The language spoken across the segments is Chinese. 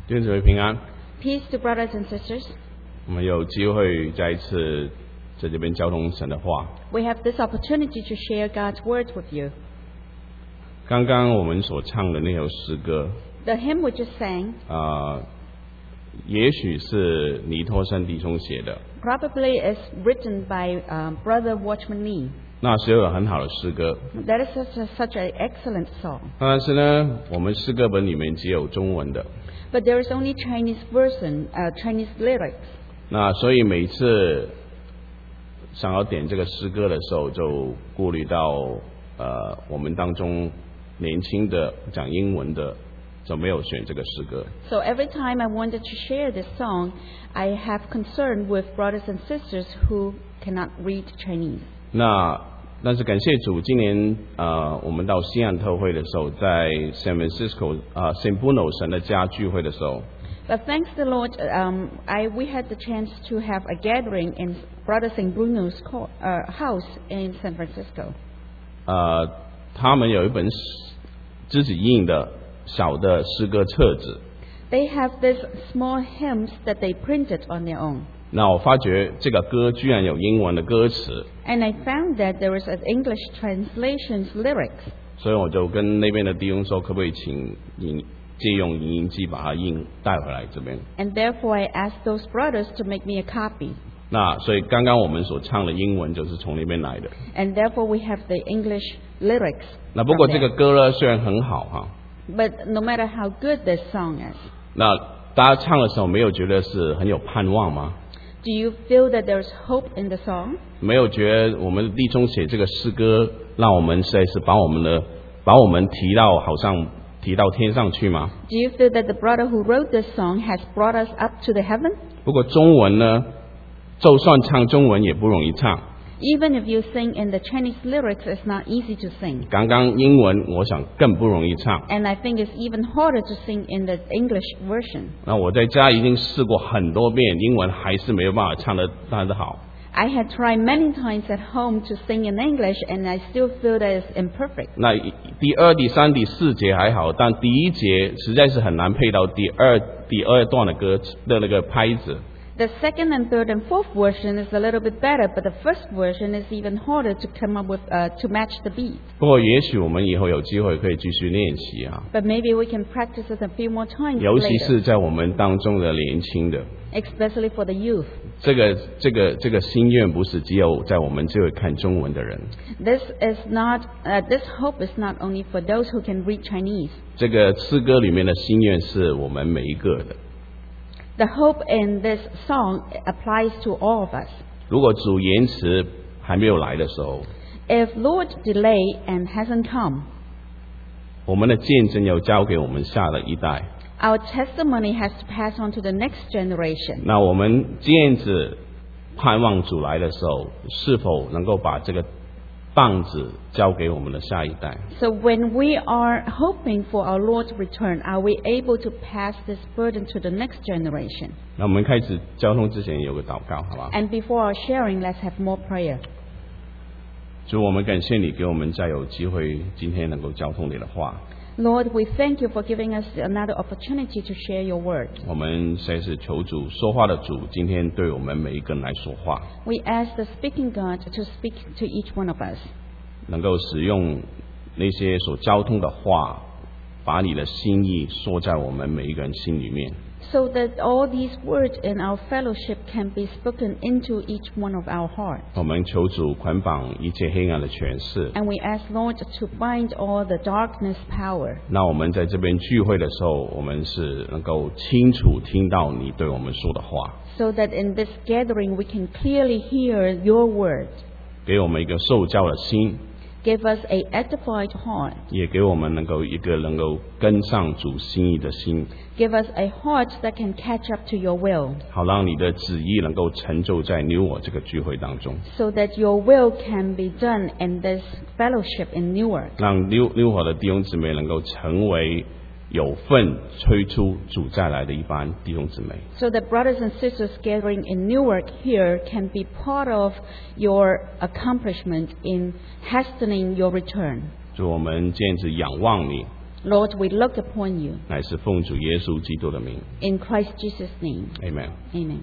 弟兄姊妹平安。 Peace to brothers and sisters. 我们有机会再一次在这边交通神的话。 We have this opportunity to share God's words with you. 刚刚我们所唱的那首诗歌， The hymn we just sang 也许是尼托生弟兄写的， probably is written by Brother Watchman Nee. 那是有很好的诗歌。 That is such an excellent song. 但是呢，我们诗歌本里面只有中文的， But there is only Chinese version, Chinese lyrics. 那所以每次想要点这个诗歌的时候，就顾虑到我们当中年轻的讲英文的就没有选这个诗歌。 So every time I wanted to share this song, I have concern with brothers and sisters who cannot read Chinese. 但是感谢主，今年我们到西岸特会的时候，在 San Francisco St. Bruno 神的家聚会的时候， But thanks the Lord, we had the chance to have a gathering in Brother St. Bruno's house in San Francisco. 他们有一本自己印的小的诗歌册子。 They have these small hymns that they printed on their own. 那我发觉这个歌居然有英文的歌词， And I found that there was an English translation's lyrics. 所以我就跟那边的弟兄说，可不可以请借用影音机把它带回来这边。 And therefore I asked those brothers to make me a copy. 那所以刚刚我们所唱的英文就是从那边来的。 And therefore we have the English lyrics. 那不过 from 这个 there. 歌呢，虽然很好哈， But no matter how good this song is, 那大家唱的时候没有觉得是很有盼望吗？ do you feel that there's hope in the song? 没有觉得我们的弟兄写这个诗歌，让我们实在是把我们提到天上去吗？ Do you feel that the brother who wrote this song has brought us up to the heaven? 不过中文呢，就算唱中文也不容易唱。 Even if you sing in the Chinese lyrics, it's not easy to sing. 刚刚英文我想更不容易唱。 And I think it's even harder to sing in the English version. 那我在家已经试过很多遍，英文还是没有办法唱得好。 I had tried many times at home to sing in English, and I still feel that it's imperfect. 那第二、第三、第四节还好，但第一节实在是很难配到第二段的歌的那个拍子。 The second and third and fourth version is a little bit better, but the first version is even harder to come up with to match the beat. 不过也许我们以后有机会可以继续练习啊， But maybe we can practice it a few more times 尤其 later, 是在我们当中的年轻的。 especially for the youth. 这个心愿不是只有在我们这位看中文的人， This hope is not only for those who can read Chinese. 这个诗歌里面的心愿是我们每一个的。 The hope in this song applies to all of us. 如果主延迟还没有来的时候， If Lord delay and hasn't come, 我们的见证要交给我们下的一代。 our testimony has to pass on to the next generation. 那我们这样子盼望主来的时候，是否能够把这个棒子交给我们的下一代？ So when we are hoping for our Lord's return, are we able to pass this burden to the next generation? 那我们开始交通之前有个祷告，好吧？ And before our sharing, let's have more prayer. 主，我们感谢你给我们再有机会，今天能够交通你的话。 Lord, we thank you for giving us another opportunity to share your word. 我们实在是求主说话的主，今天对我们每一个人来说话， We ask the speaking God to speak to each one of us. 能够使用那些所交通的话，把你的心意说在我们每一个人心里面。 So that all these words in our fellowship can be spoken into each one of our hearts. 我们求主捆绑一切黑暗的权势。 And we ask Lord to bind all the darkness power. 那我们在这边聚会的时候，我们是能够清楚听到你对我们说的话， So that in this gathering we can clearly hear your word. 给我们一个受教的心， Give us a edified heart. 也给我们能够跟上主心意的心， Give us a heart that can catch up to your will. 好让你的旨意能够成就在你我这个聚会当中， So that your will can be done in this fellowship in Newark. 让六伙的弟兄姊妹能够成为有份催出主再来的一班弟兄姊妹。 So that brothers and sisters gathering in Newark here can be part of your accomplishment in hastening your return. 主，我们这样子仰望你， Lord, we look upon you. 乃是奉主耶稣基督的名 In Christ Jesus' name. ，Amen。 Amen.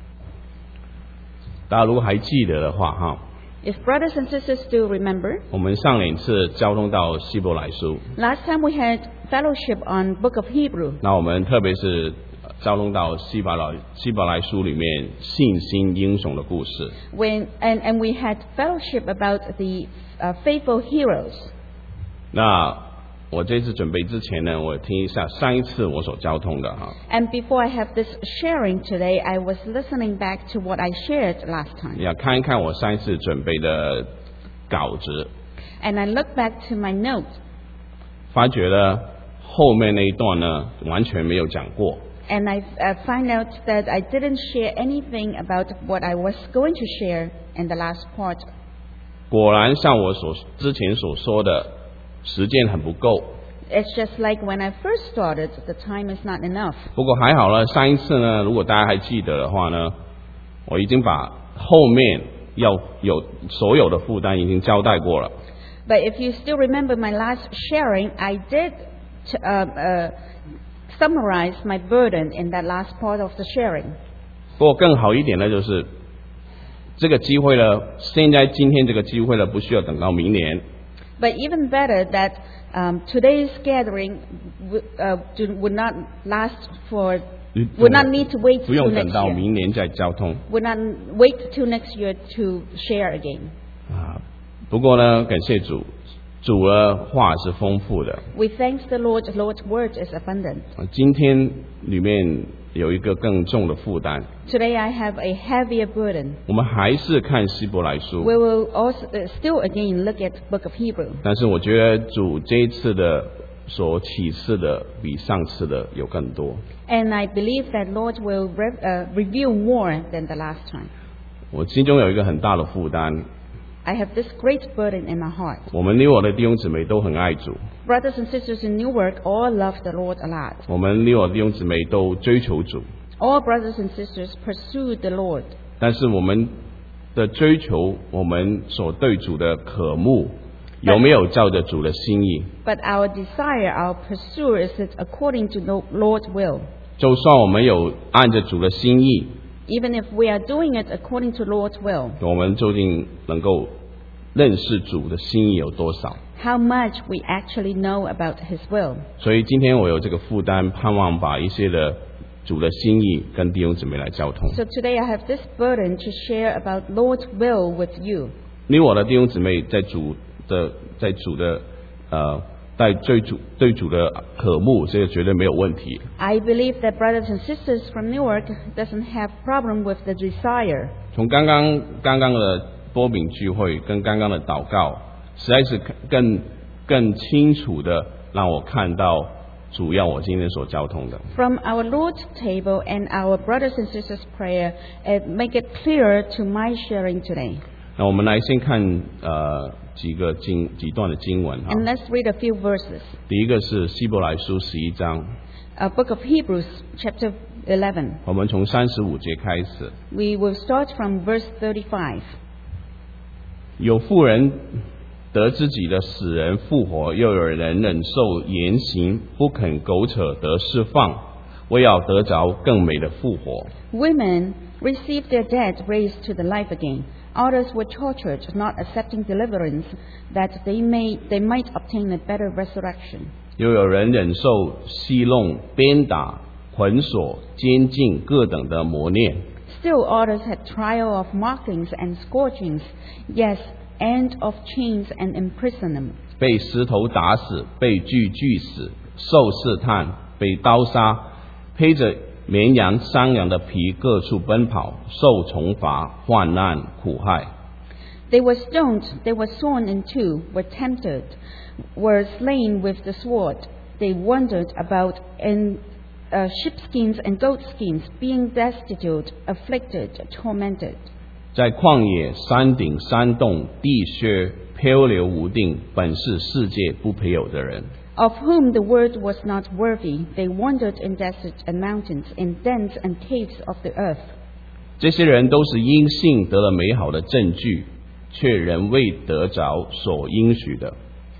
大家如果还记得的话哈， If brothers and sisters still remember, 我们上两次交通到希伯来书， last time we had fellowship on Book of Hebrew. 那我们特别是交通到希伯来书里面信心英雄的故事。 And we had fellowship about the faithful heroes. 那我这次准备之前呢，我听一下上一次我所交通的哈， And before I have this sharing today, I was listening back to what I shared last time. 要看一看我上一次准备的稿子， And I look back to my notes, 发觉了后面那一段呢完全没有讲过。 and I find out that I didn't share anything about what I was going to share in the last part. 果然像我之前所说的，时间很不够。 It's just like when I first started, the time is not enough. 不过还好了，上一次呢，如果大家还记得的话呢，我已经把后面要有所有的负担已经交代过了。 But if you still remember my last sharing, I did summarize my burden in that last part of the sharing. 不过更好一点的就是这个机会呢，现在今天这个机会呢，不需要等到明年。 But even better that today's gathering would not last for, would not need to wait 不 till 用等 next 到 year. 明年再交通 Would not wait till next year to share again. 啊。不过呢，感谢主，主的话是丰富的。 We thank the Lord. The Lord's word is abundant. 今天里面有一个更重的负担， Today I have a heavier burden. 我们还是看希伯来书 We，will also still again look at Book of Hebrew. 但是我觉得主这一次的所启示的比上次的有更多。 And I believe that Lord will reveal more than the last time. 我心中有一个很大的负担， I have this great burden in my heart. 我们你我的弟兄姊妹都很爱主， Brothers and sisters in Newark all love the Lord a lot. 我们你我的弟兄姊妹都追求主， All brothers and sisters pursue the Lord. 但是我们的追求，我们所对主的渴慕，有没有照着主的心意？ But our desire, our pursuit, is it according to the Lord's will? 就算我们有按着主的心意， Even if we are doing it according to Lord's will, 我们究竟能够认识主的心意有多少？ how much we actually know about His will. 所以今天我有这个负担，盼望把一些的主的心意跟弟兄姊妹来交通。 So today I have this burden to share about Lord's will with you. 你我的弟兄姊妹在主的对主的渴慕，这个绝对没有问题。 I believe that brothers and sisters from Newark doesn't have problem with the desire. 从刚刚的多饼聚会跟刚刚的祷告，实在是更清楚的让我看到主要我今天所交通的。 From our Lord's table and our brothers and sisters' prayer, it make it clearer to my sharing today. 那我们来先看几段的经文哈。 And let's read a few verses. 第一个是希伯来书11章， Book of Hebrews, chapter 11. 我们从35节开始。 We will start from verse 35. 有妇人得自己的死人复活，又有人忍受严刑，不肯苟且得释放，为要得着更美的复活。 Women received their dead raised to the life again. Others were tortured, not accepting deliverance, that they might obtain a better resurrection. 又有人忍受戏弄、鞭打、捆锁、监禁各等的磨练， Still others had trial of mockings and scourgings, yes, and of chains and imprisonment. 被石头打死，被锯死，受试探，被刀杀，披着绵羊、山羊的皮各处奔跑，受重罚、患难、苦害。 They were stoned, they were sawn in two, were tempted, were slain with the sword. They wandered about in sheepskins and goatskins, being destitute, afflicted, tormented. 在旷野、山顶、山洞、地穴漂流无定，本是世界不配有的人。 Of whom the word was not worthy, they wandered in deserts and mountains, in dens and caves of the earth. 这些人都是因信得了美好的证据，却仍未得着所应许的。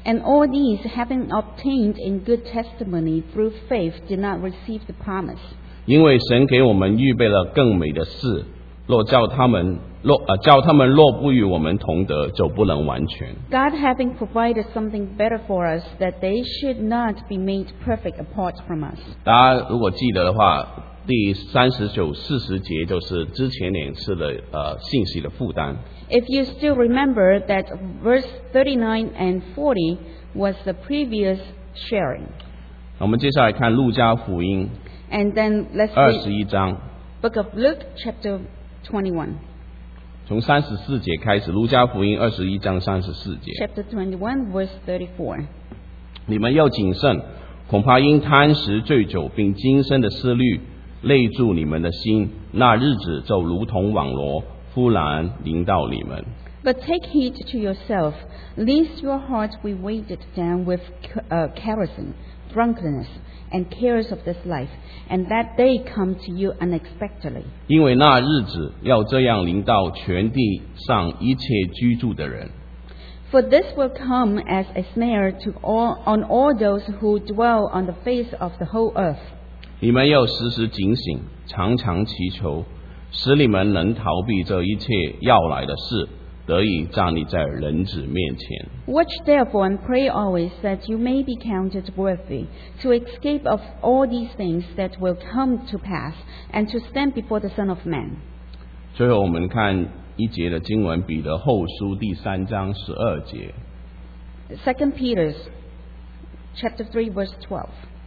And all these, having obtained in good testimony through faith, did not receive the promise. 因为神给我们预备了更美的事，叫他们若不与我们同得，就不能完全。 God having provided something better for us, that they should not be made perfect apart from us. 大家如果记得的话，第39、40节就是之前2次的信息的负担。 If you still remember that verse 39 and 40 was the previous sharing. 我们接下来看路加福音 And then let's read 21章， Book of Luke, chapter 21. 从34节开始，路加福音21章34节。 Chapter 21, verse 34. 你们要谨慎，恐怕因贪食醉酒，并今生的思虑累住你们的心，那日子就如同网罗，忽然临到你们。 But take heed to yourself, lest your heart be weighted down with carousing, drunkenness, and cares of this life, and that day come to you unexpectedly. 因为那日子要这样临到全地上一切居住的人。 For this will come as a snare on all those who dwell on the face of the whole earth. 你们要时时警醒，常常祈求，使你们能逃避这一切要来的事，得以站立在人子面前。 Watch therefore and pray always, that you may be counted worthy to escape of all these things that will come to pass, and to stand before the Son of Man. 最后我们看一节的经文，彼得后书第3章12节。 2 Peter, chapter 3, verse 12.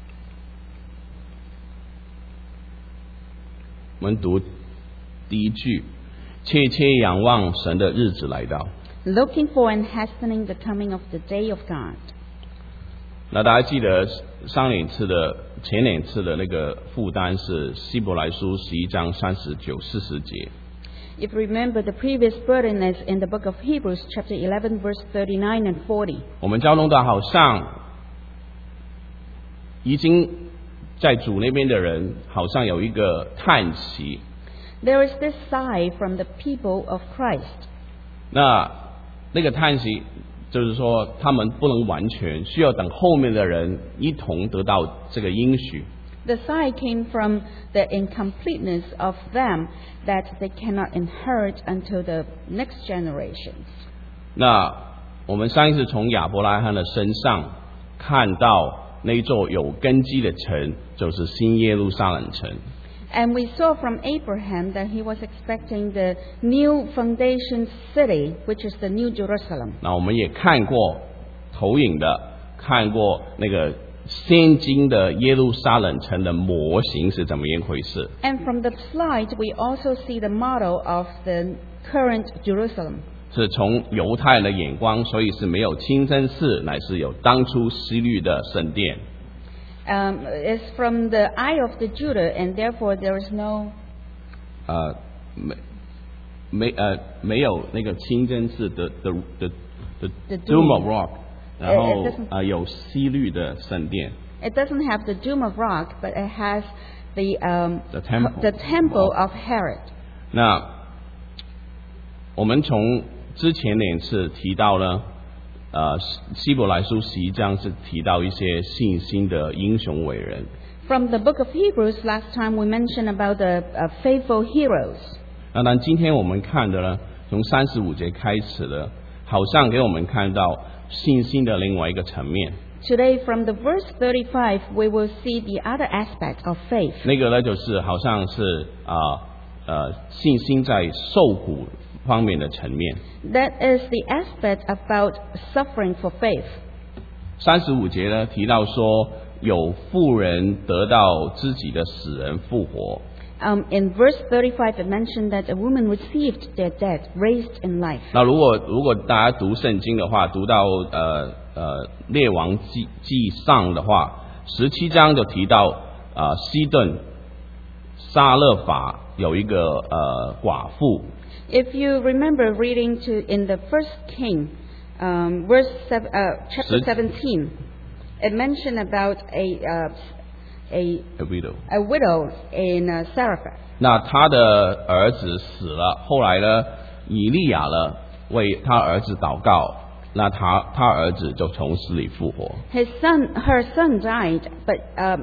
我们读第一句：切切仰望神的日子来到。 Looking for and hastening the coming of the day of God. 那大家记得前2次的那个负担是希伯来书11章39、40节。 If you remember, the previous burden is in the book of Hebrews, chapter 11, verse 39 and 40. 我们交通到好像已经在主那边的人，好像有一个叹息。 There is this sigh from the people of Christ. 那个叹息就是说，他们不能完全，需要等后面的人一同得到这个应许。 The sigh came from the incompleteness of them, that they cannot inherit until the next generation. 那我们上一次从亚伯拉罕的身上看到那座有根基的城，就是新耶路撒冷城。 And we saw from Abraham that he was expecting the new foundation city, which is the New Jerusalem. 那我们也看过投影的，看过那个现今的耶路撒冷城的模型是怎么一回事。 And from the slide, we also see the model of the current Jerusalem. 是从犹太人的眼光，所以是没有清真寺，乃是有当初希律的圣殿。 It's from the eye of the Judah, and therefore there is no 没有那个清真寺的 The Dome of dome. Rock， 然 It 后 doesn't- 有希律的圣殿。 It doesn't have the Dome of Rock, but it has the The temple of Herod. 那我们从之前2次提到呢，希伯来书11章是提到一些信心的英雄伟人。 From the book of Hebrews, last time we mentioned about the faithful heroes. 那但今天我们看的呢，从35节开始的，好像给我们看到信心的另外一个层面。 Today, from the verse 35, we will see the other aspect of faith. 那个呢，就是好像是信心在受苦方面的层面。 That is the aspect about suffering for faith. 35节呢提到说，有妇人得到自己的死人复活。 In verse 35, it mentioned that a woman received their dead, raised in life. 那如果大家读圣经的话，读到列王记上的话，17章就提到西顿撒勒法有一个寡妇。 If you remember reading in the first King, chapter 17, it mentioned about a widow in Zarephath. 那他的儿子死了，后来呢，以利亚呢为他儿子祷告， 那他儿子就从死里复活。 Her son died, but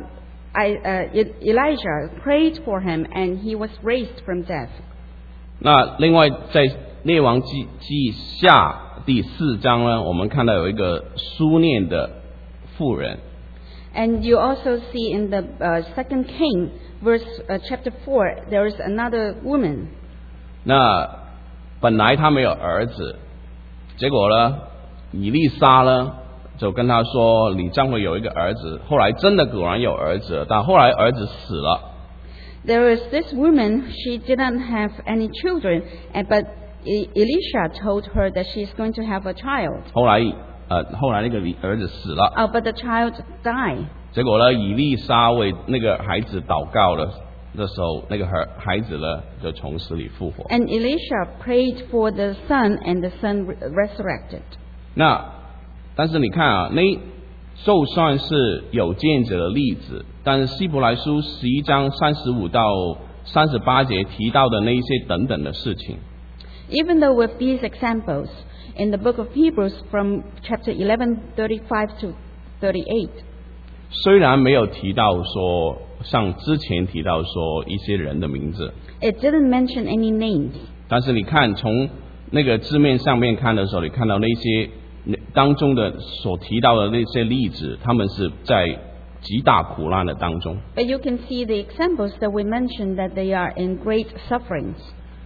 Elijah prayed for him, and he was raised from death. 那另外在列王记下第4章呢，我们看到有一个书念的妇人。 And you also see in the 2 King, chapter 4, there is another woman. 那本来他没有儿子，结果呢，以利沙呢就跟他说：“你将会有一个儿子。”后来真的果然有儿子，但后来儿子死了。 There is this woman, she didn't have any children, but Elisha told her that she is going to have a child. 后来那个儿子死了。 But the child died. 结果呢，以利沙为那个孩子祷告了的时候，那个孩子呢就从死里复活。 And Elisha prayed for the son, and the son resurrected. 但是你看啊，那就算是有见者的例子，但是希伯来书11章35到38节提到的那一些等等的事情。 Even though with these examples in the book of Hebrews from chapter 11:35 to 38, 虽然没有提到说像之前提到说一些人的名字， it didn't mention any names. 但是你看从那个字面上面看的时候，你看到那些当中的所提到的那些例子，他们是在极大苦难的当中。 But you can see the examples that we mentioned that they are in great sufferings.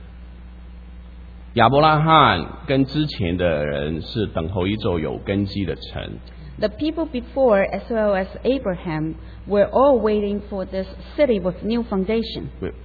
亚伯拉罕跟之前的人是等候一座有根基的城。 The people before, as well as Abraham, were all waiting for this city with new foundation.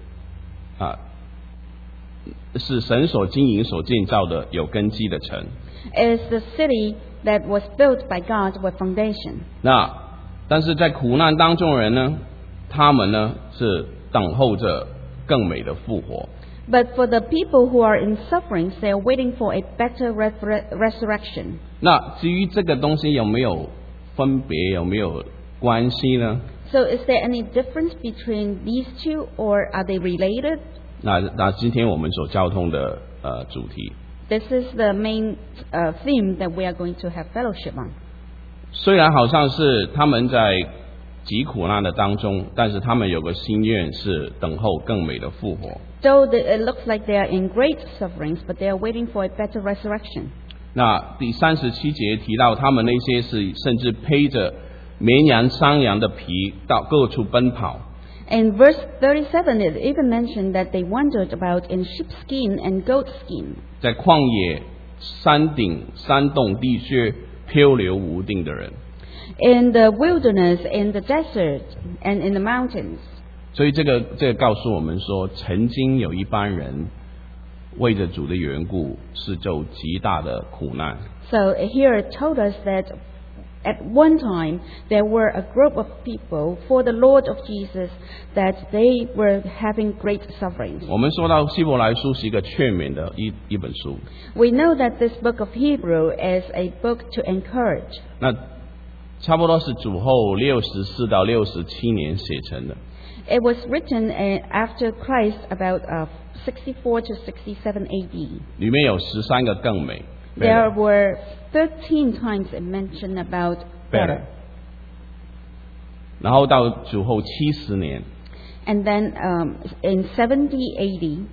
是神所经营所建造的有根基的城。 It is the city that was built by God with foundation. 但是在苦难当中的人呢，他们呢是等候着更美的复活。 But for the people who are in sufferings, they are waiting for a better resurrection. 那至于这个东西有没有分别，有没有关系呢？ So is there any difference between these two, or are they related? 那今天我们所交通的主题， This is the main theme that we are going to have fellowship on. 虽然好像是他们在极苦难的当中，但是他们有个心愿是等候更美的复活。 Though it looks like they are in great sufferings, but they are waiting for a better resurrection. 那第37节提到他们那些是甚至披着绵羊山羊的皮到各处奔跑。 In verse 37, it even mentioned that they wandered about in sheepskin and goatskin. 在旷野、山顶、山洞地区漂流无定的人。 In the wilderness, in the desert, and in the mountains. 所以这个告诉我们说，曾经有一班人为着主的缘故是受极大的苦难。 So here it told us that at one time there were a group of people for the Lord of Jesus that they were having great sufferings. 我们说到希伯来书是一个劝勉的一本书。 We know that this book of Hebrew is a book to encourage. 那差不多是主后64到67年写成的。 It was written after Christ, about 64 to 67 AD. 里面有13个更美。 There were 13 times it mentioned about better. 然后到主后70年， And then in 70 AD,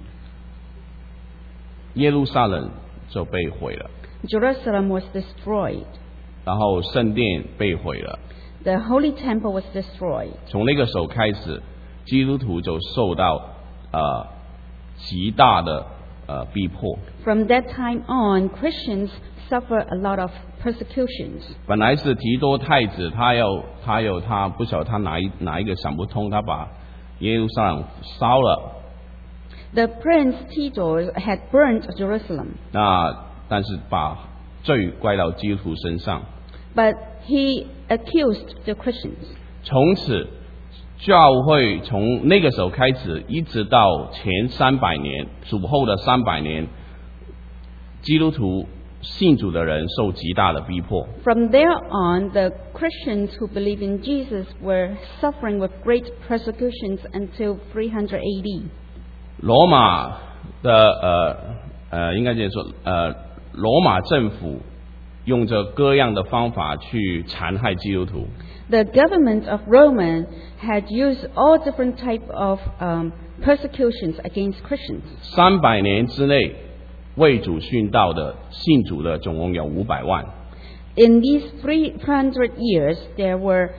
耶路撒冷就被毁了， Jerusalem was destroyed. 然后圣殿被毁了。 The Holy Temple was destroyed. 从那个时候开始，基督徒就受到极大的逼迫。 From that time on, Christians suffer a lot of persecutions. 本来是提多太子，他不晓得他哪一个想不通，他把耶路撒冷烧了。 The prince Tito had burnt Jerusalem, 但是把罪怪到基督徒身上。 but he accused the Christians. 从此，教会从那个时候开始，一直到前300年，主后的300年，基督徒信主的人受极大的逼迫。 From there on, the Christians who believe in Jesus were suffering with great persecutions until 300 AD. 罗马的应该这样说，罗马政府用着各样的方法去残害基督徒。 The government of Rome had used all different type of persecutions against Christians. 300年之内，为主殉道的信主的总共有500万。 In these 300 years, there were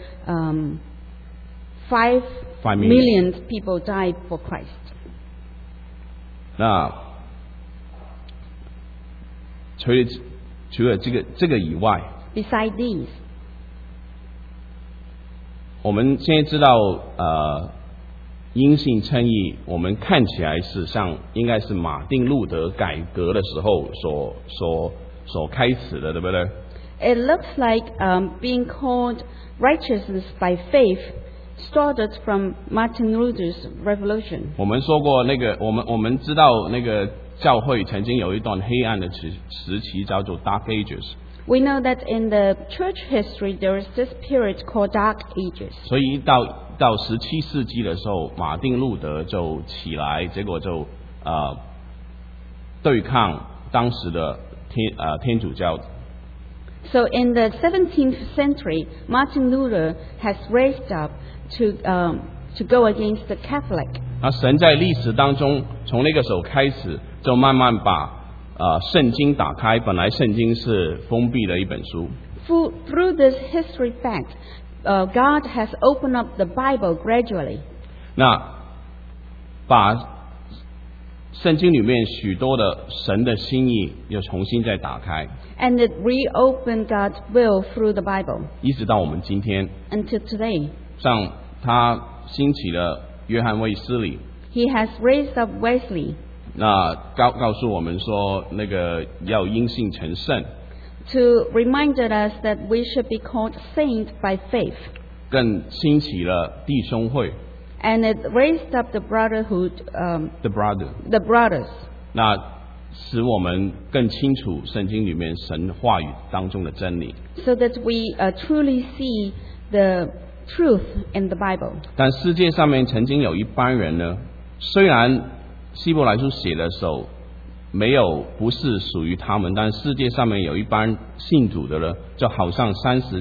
5 million people died for Christ. 那除了这个以外， Beside these, 我们现在知道因信称义，我们看起来是应该是马丁路德改革的时候所开始的，对不对？ it looks like being called righteousness by faith started from Martin Luther's revolution. 我们说过我们知道那个教会曾经有一段黑暗的时期，叫做 Dark Ages。 We know that in the church history there is this period called Dark Ages. 所以到17世纪的时候，马丁路德就起来，结果就对抗当时的天主教。 So in the 17th century, Martin Luther has raised up to go against the Catholic. 那神在历史当中，从那个时候开始，就慢慢把圣经打开。本来圣经是封闭的一本书。 Through this history fact, God has opened up the Bible gradually. 那把圣经里面许多的神的心意又重新再打开， And it reopened God's will through the Bible 一直到我们今天。 until today. 像他兴起了约翰卫斯理， He has raised up Wesley 那告诉我们说，那个要因信成圣， to remind us that we should be called saints by faith. 更兴起了弟兄会 And it raised up the brotherhood, ，the brother， the brothers, 那使我们更清楚圣经里面神话语当中的真理。 so that we truly see the truth in the Bible. 但世界上面曾经有一班人呢，虽然希伯来书写的时候不是属于他们，但世界上面有一班信主的呢，就好像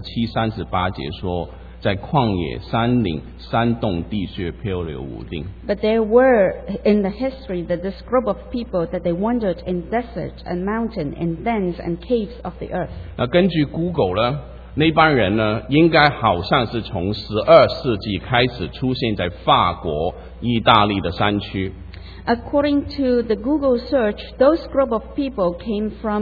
37、38节说，在旷野、山岭、山洞、地穴漂流无定。 But there were in the history that this group of people that they wandered in desert and mountain and dens and caves of the earth. 那根据 Google 呢，那班人呢，应该好像是从12世纪开始出现在法国、意大利的山区。 According to the Google search, those group of people came from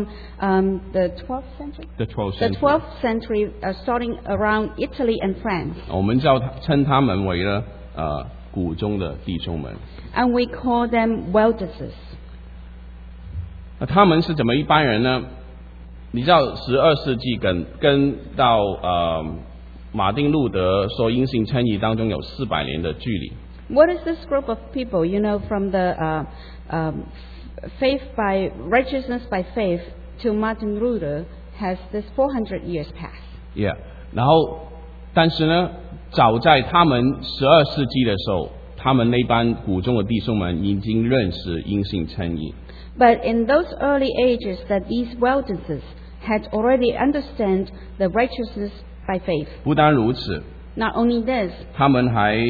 the 12th century? The 12th The century. 12th century, starting around Italy and France. 我们称他们为呢谷中的弟兄们。 And we call them Waldenses. 那他们是怎么一般人呢？你知道12世纪跟到马丁路德说因信称义当中有400年的距离。 What is this group of people? You know, from the faith by righteousness by faith to Martin Luther has this 400 years passed. Yeah， 然后但是呢，早在他们12世纪的时候，他们那班谷中的弟兄们已经认识因信称义。 But in those early ages, that these Waldenses had already understand the righteousness by faith. 不单如此， Not only this, 他们还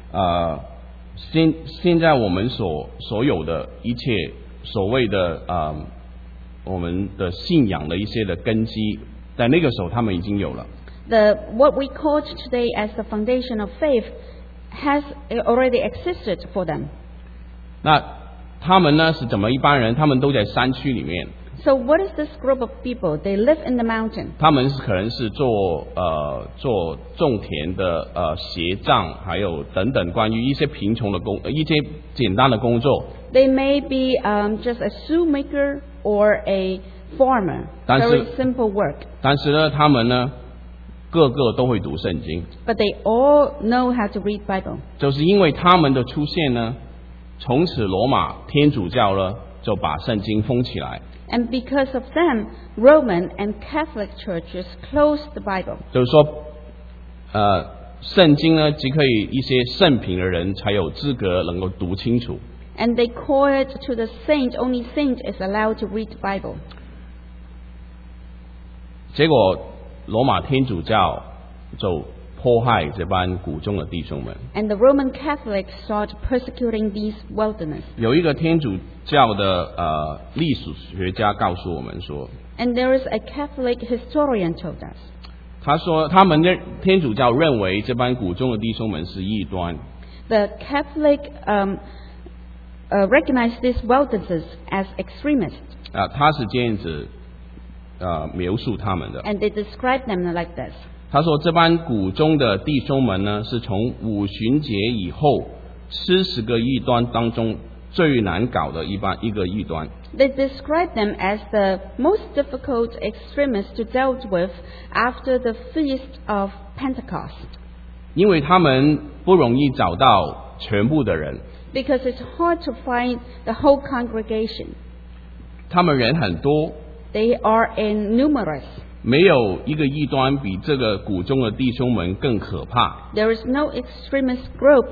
现在我们所有的一切所谓的我们的信仰的一些的根基，在那个时候他们已经有了。 what we call today as the foundation of faith has already existed for them. 那他们呢是怎么一般人？他们都在山区里面。 So what is this group of people? They live in the mountain. 他们可能是做种田的鞋匠，还有等等关于一些贫穷的一些简单的工作。 They may be just a shoemaker or a farmer. 但是 Very simple work. 但是呢，他们呢个个都会读圣经， But they all know how to read Bible. 就是因为他们的出现呢，从此罗马天主教呢就把圣经封起来。 And because of them, Roman and Catholic churches closed the Bible. 就是说，圣经呢，只可以一些圣品的人才有资格能够读清楚。 And they call it to the saint, only saint is allowed to read the Bible. 结果罗马天主教就迫害这班谷中的弟兄们。 And the Roman Catholics started persecuting these wilderness. 有一个天主教的历史学家告诉我们说， And there is a Catholic historian told us. 他说他们的天主教认为这班谷中的弟兄们是异端。 The Catholic recognized these wilderness as extremists. 他是这样子描述他们的。 And they described them like this. 他说这班谷中的弟兄们呢，是从五旬节以后40个异端当中最难搞的一个异端。 They described them as the most difficult extremists to deal with after the feast of Pentecost. 因为他们不容易找到全部的人， Because it's hard to find the whole congregation. 他们人很多， They are numerous. 没有一个异端比这个谷中的弟兄们更可怕。 There is no extremist group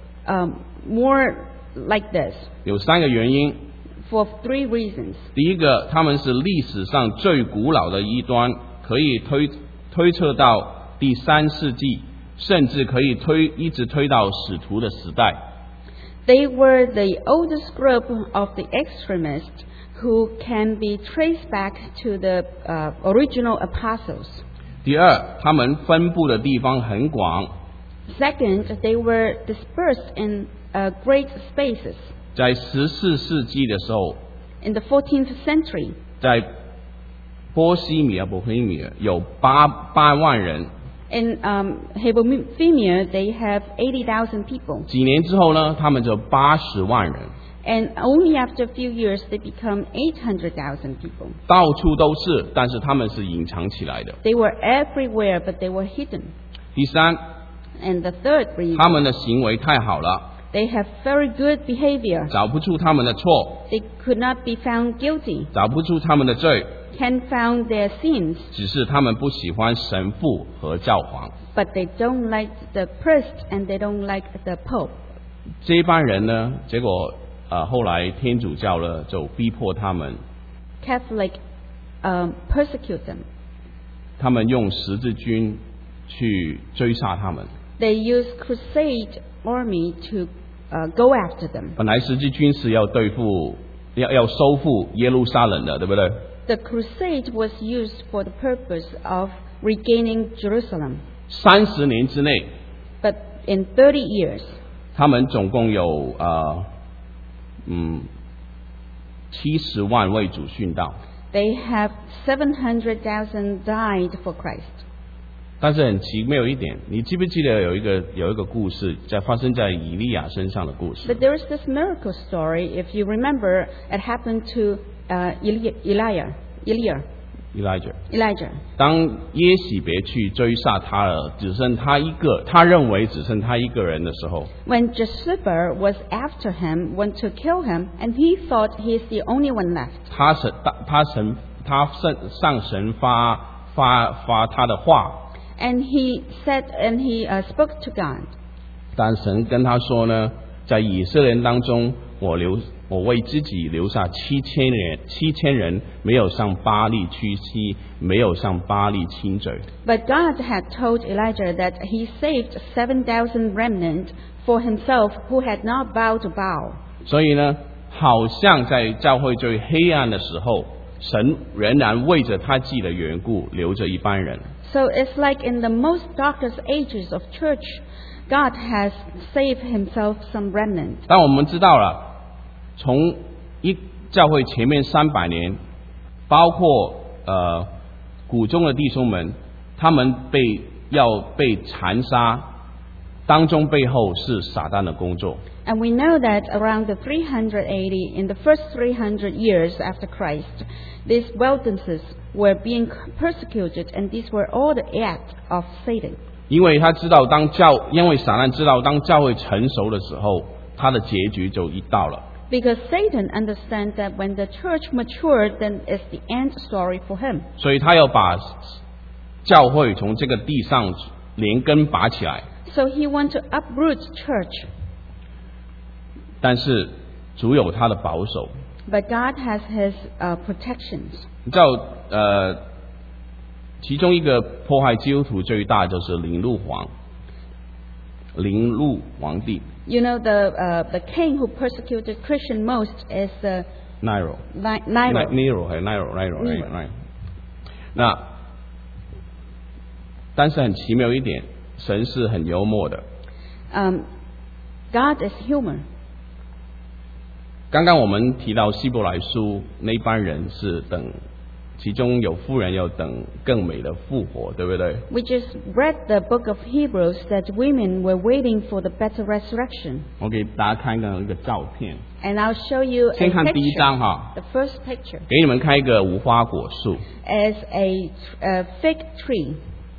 more like this 有3个原因。 for 3 reasons. 第一个，他们是历史上最古老的异端，可以推测到第3世纪，甚至可以一直推到使徒的时代。 They were the oldest group of the extremists who can be traced back to the original apostles. 第二，他们分布的地方很广， Second, they were dispersed in great spaces. 在14世纪的时候， In the 14th century, 在波西米尔有8万人。 in Hebomphemia, they have 80,000 people. 几年之后呢，他们就80万人， And only after a few years, they become 800,000 people. 到处都是，但是他们是隐藏起来的。 They were everywhere, but they were hidden. 第三， And the third reason, 他们的行为太好了， they have very good behavior. 找不出他们的错， They could not be found guilty, 找不出他们的罪， can't found their sins, 只是他们不喜欢神父和教皇。 but they don't like the priest and they don't like the pope. 这一帮人呢，结果后来天主教呢就逼迫他们， Catholic persecute them. 他们用十字军去追杀他们。 They use crusade army to go after them. 本来十字军是要要收复耶路撒冷的，对不对？ The crusade was used for the purpose of regaining Jerusalem. 30年之内， But in 30 years, 他们总共有70万为主殉道。 they have 700,000 died for Christ. 但是很奇妙一点，你记不记得有一个故事，发生在以利亚身上的故事？ But there is this miracle story, if you remember, it happened to Elijah. Elijah。当耶洗别去追杀他了，只剩他一个，他认为只剩他一个人的时候， When Jezebel was after him, went to kill him, and he thought he is the only one left. 他向神发他的话， And he said, and he spoke to God. 但神跟他说呢，在以色列人当中，我为自己留下7000人，没有向巴力屈膝，没有向巴力亲嘴。 But God had told Elijah that he saved 7,000 remnant for himself who had not bowed to bow. 所以呢，好像在教会最黑暗的时候，神仍然为着他自己的缘故留着一班人。 So it's like in the most darkest ages of church, God has saved himself some remnant. 但我们知道了，从教会前面300年，包括谷中的弟兄们，他们要被残杀，当中背后是撒旦的工作。 And we know that around the 380, in the first 300 years after Christ, these wildernesses were being persecuted, and these were all the acts of Satan. 因为撒旦知道当教会成熟的时候，他的结局就到了。 Because Satan understands that when the church matured, then it's the end story for him. 所以他要把教会从这个地上连根拔起来。 So he wants to uproot church. 但是主有他的保守。 But God has his protections. 你知道其中一个迫害基督徒最大就是陵路皇帝 You know, the king who persecuted Christian most is Nero Nero. 还是 Nero。那但是很奇妙一点，神是很幽默的。 God is humor. 刚刚我们提到希伯来书那班人是等，其中有妇人要等更美的复活，对不对？ We just read the book of Hebrews that women were waiting for the better resurrection. 我给大家看一个照片， And I'll show you 先 a 看第一 picture. 张哈， The first picture 给你们看一个无花果树， is a fig tree.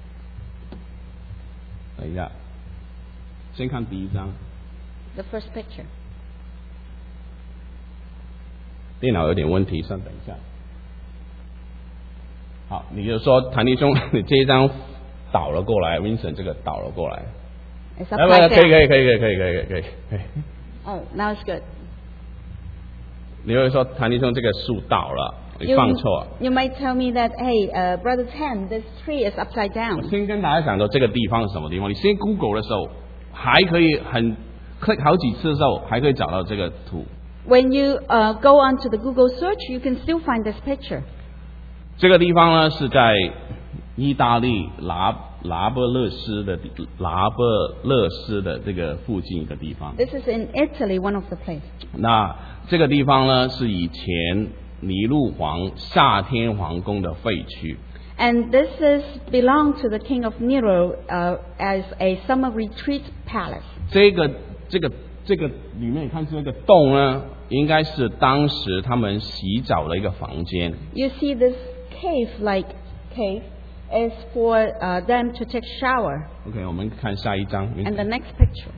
等一下，先看第一张。 The first picture. 电脑有点问题，等一下。好，你就说谭弟兄，你这一张倒了过来 ，Vincent 这个倒了过来。 It's 来， upside 可以 down. 可以。 Oh, now it's good. 你会说谭弟兄这个树倒了，你放错。 You might tell me that, hey, Brother Tan, this tree is upside 我 down. 先跟大家讲到这个地方是什么地方。你先 Google 的时候，还可以click 好几次的时候，还可以找到这个图。 When you go onto the Google search, you can still find this picture. 这个地方呢是在意大利拉伯勒斯的这个附近一个地方。 This is in Italy, one of the places. 那这个地方呢是以前尼禄王夏天皇宫的废墟。 And this belonged to the king of Nero as a summer retreat palace. 这个里面你看这个洞呢，应该是当时他们洗澡的一个房间。 You see this cave-like cave is for them to take shower. OK， 我们看下一张。 And the next picture.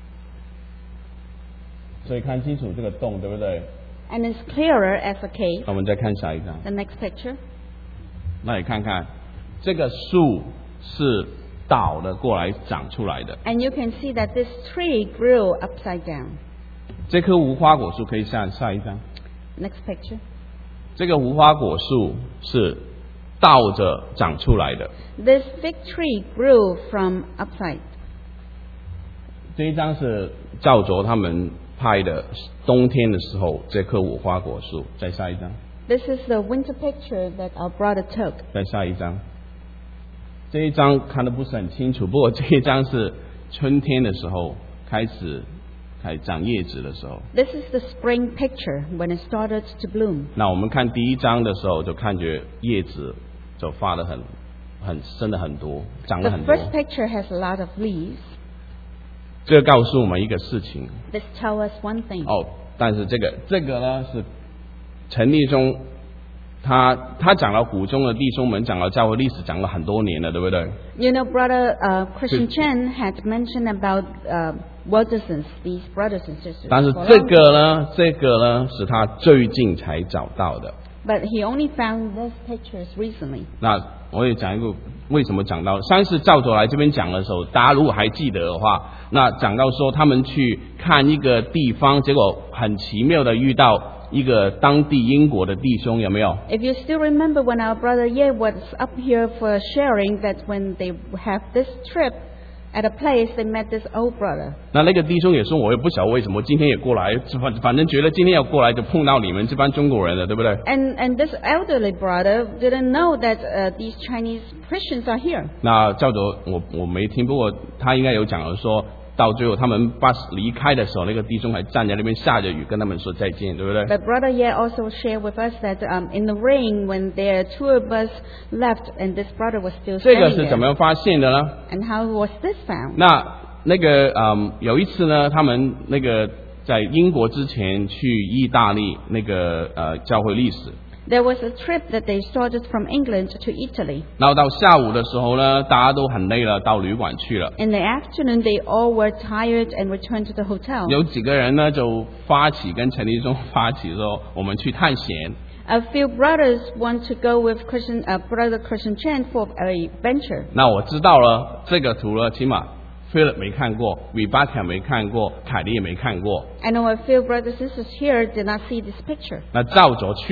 所以看清楚这个洞，对不对？ And it's clearer as a cave. 我们再看下一张。 The next picture. 那你看看，这个树是倒了过来长出来的。 And you can see that this tree grew upside down. 这棵无花果树可以下一张。 Next picture. 这个无花果树是倒着长出来的。 This fig tree grew from upside. 这一张是照着他们拍的冬天的时候，这棵无花果树。再下一张。 This is the winter picture that our brother took. 再下一张。这一张看得不是很清楚，不过这一张是春天的时候开始长叶子的时候。 This is the spring picture when it started to bloom. 那我们看第一张的时候，就看觉叶子就发得很生的很多，长了 The 很多。 first picture has a lot of leaves. 这个告诉我们一个事情 This tells us one thing. 哦，但是这个呢是陈弟兄，他讲了古中的弟兄们，讲了教会历史，讲了很多年了，对不对？ You know, Brother Christian Chen had mentioned about Waldersons, these brothers and sisters. 但是 for 这 long. 个呢是他最近才找到的。 But he only found these pictures recently. 那我也讲一个为什么讲到上一次照着来这边讲的时候，大家如果还记得的话，那讲到说他们去看一个地方，结果很奇妙的遇到一个当地英国的弟兄，有没有？ If you still remember when our brother Ye was up here for sharing that when they have this trip at a place, they met this old brother. 那个弟兄也说，我也不晓得为什么今天也过来，反正觉得今天要过来就碰到你们这帮中国人了，对不对？ And this elderly brother didn't know that these Chinese Christians are here. 那照着我没听，不过他应该有讲了说。到最后，他们离开的时候，那个弟兄还站在那边下着雨，跟他们说再见，对不对？ But Brother Ye also shared with us that in the rain, when there two of us left, and this brother was still 这个 standing 是怎么 there. 样发现的呢？ And how was this found? 那个有一次呢，他们那个在英国之前去意大利那个教会历史。 There was a trip that they started from England to Italy. 然后到下午的时候呢，大家都很累了，到旅馆去了。 In the afternoon, they all were tired and returned to the hotel. 有几个人呢就跟陈弟兄发起说，我们去探险。 A few brothers want to go with Brother Christian Chen for a venture. 那我知道了这个图了，起码 Philip 没看过 ，Rebecca 没看过，凯莉也没看过。 I know a few brothers and sisters here did not see this picture. 那照着去了，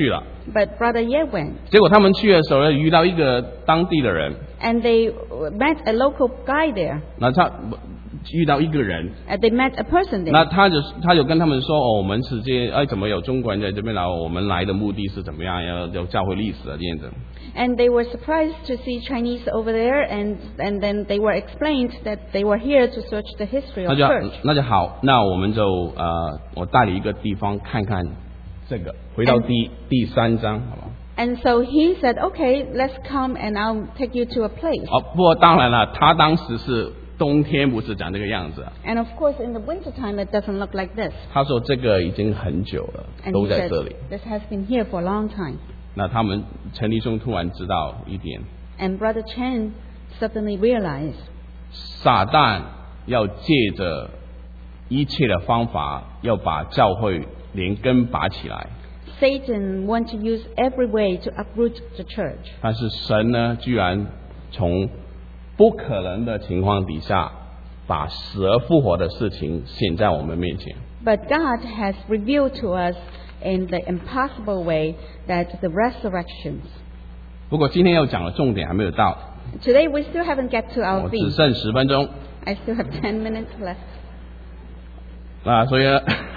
but Brother Ye went. 结果他们去的时候呢，遇到一个当地的人， And they met a local guy there. 那他遇到一个人， They met a person 那 there. 他就跟他们说，哦，我们是怎么有中国人在这边来？我们来的目的是怎么样？要教会历史啊，这样子。 And they were surprised to see Chinese over there, and then they were explained that they were here to search the history of church. 那就好，那我们就我带你一个地方看看这个，回到第3章，好吧？ And so he said, okay, let's come and I'll take you to a place. 不过当然了，他当时是冬天，不是长这个样子。 And of course, in the wintertime, it doesn't look like this. 他说这个已经很久了， And 都 he 在 said, 这里。 this has been here for a long time. 那他们陈立忠突然知道一点， And Brother Chen suddenly realized 撒旦要借着一切的方法，要把教会连根拔起来。 Satan wants to use every way to uproot the church. 但是神呢，居然从不可能的情况底下，把死而复活的事情显在我们面前。 But God has revealed to us in the impossible way that the resurrections. 不过今天要讲的重点还没有到， Today we still haven't get to 我 our 只 theme. 剩10分钟。 I still have 10 minutes left. 所以呢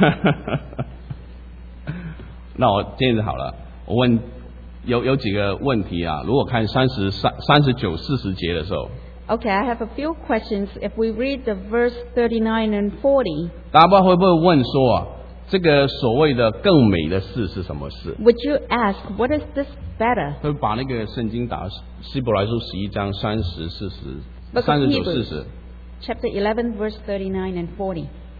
那我这样子好了，我问有几个问题啊。如果看39、40节的时候， Okay, I have a few questions. If we read the verse 39 and 40, 大家不知道会不会问说啊，这个所谓的更美的事是什么事？ would you ask, what is this better? 会把那个圣经打希伯来书11章30、40、 Book of 39、 Hebrews. 40。 Chapter 11, verse 39 and 40.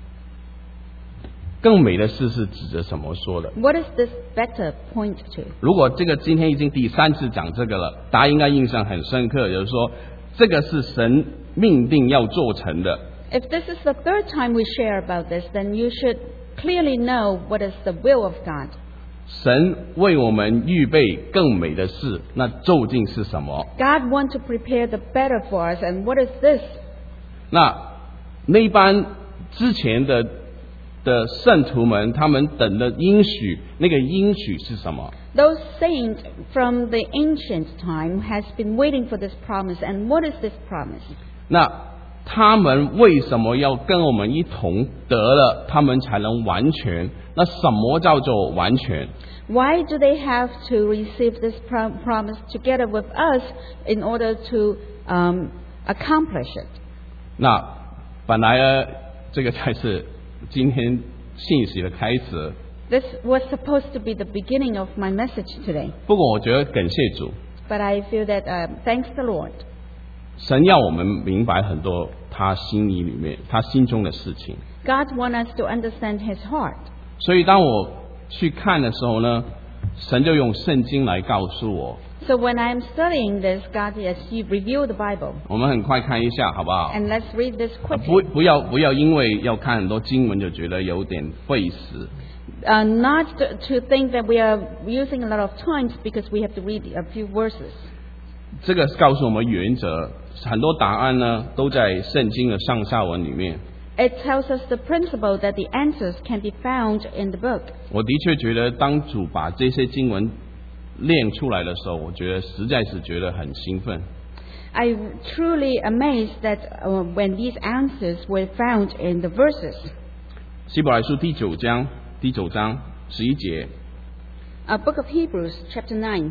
更美的事是指着什么说的？ What is this better point to? 如果这个今天已经第3次讲这个了，大家应该印象很深刻，就是说这个是神命定要做成的。 If this is the third time we share about this, then you should clearly know what is the will of God. 神为我们预备更美的事，那究竟是什么？ God wants to prepare the better for us, and what is this? 那班之前的圣徒们，他们等的应许，那个应许是什么？ Those saints from the ancient time has been waiting for this promise, and what is this promise? 那他们为什么要跟我们一同得了，他们才能完全？那什么叫做完全？ Why do they have to receive this promise together with us in order to accomplish it? 那本来呢，这个才是今天信息的开始。 This was supposed to be the beginning of my message today, 不过我觉得感谢主， but I feel that thanks the Lord. 神要我们明白很多他心里面、他心中的事情。 God wants us to understand His heart. 所以当我去看的时候呢，神就用圣经来告诉我。 So when I'm studying this, God has revealed the Bible. 我们很快看一下，好不好？ And let's read this quickly. 不要因为要看很多经文就觉得有点费时。 Not to think that we are using a lot of times because we have to read a few verses. 这个告诉我们原则，很多答案呢都在圣经的上下文里面。 It tells us the principle that the answers can be found in the book. 我的确觉得，当主把这些经文练出来的时候，我觉得实在是觉得很兴奋。 I'm truly amazed that when these answers were found in the verses. 希伯来书第9章11节。 Book of Hebrews, chapter 9.